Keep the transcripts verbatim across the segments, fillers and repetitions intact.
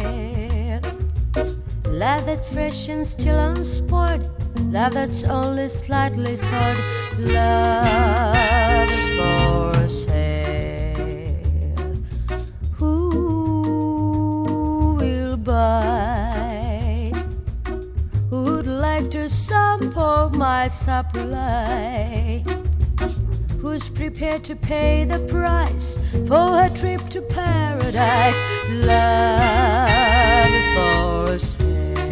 Love that's fresh and still unspoiled. Love that's only slightly soiled. Love is for sale. Who will buy? Who'd like to sample my supply? Who's prepared to pay the price for a trip to paradise? Love is for sale.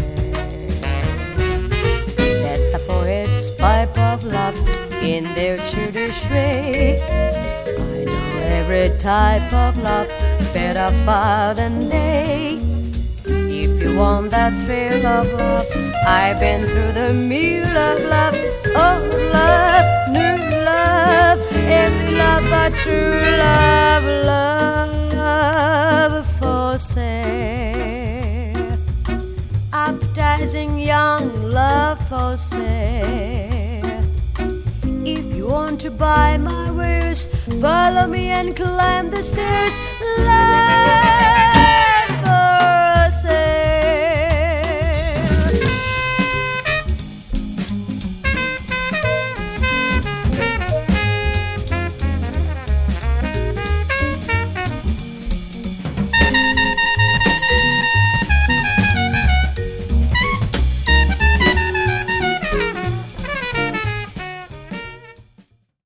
Let the poets pipe of love in their childish way. I know every type of love better far than they. If you want that thrill of love, I've been through the meal of love. Oh, love, new love, every love but true love, love for sale. Appetizing young love for sale. If you want to buy my wares, follow me and climb the stairs. Love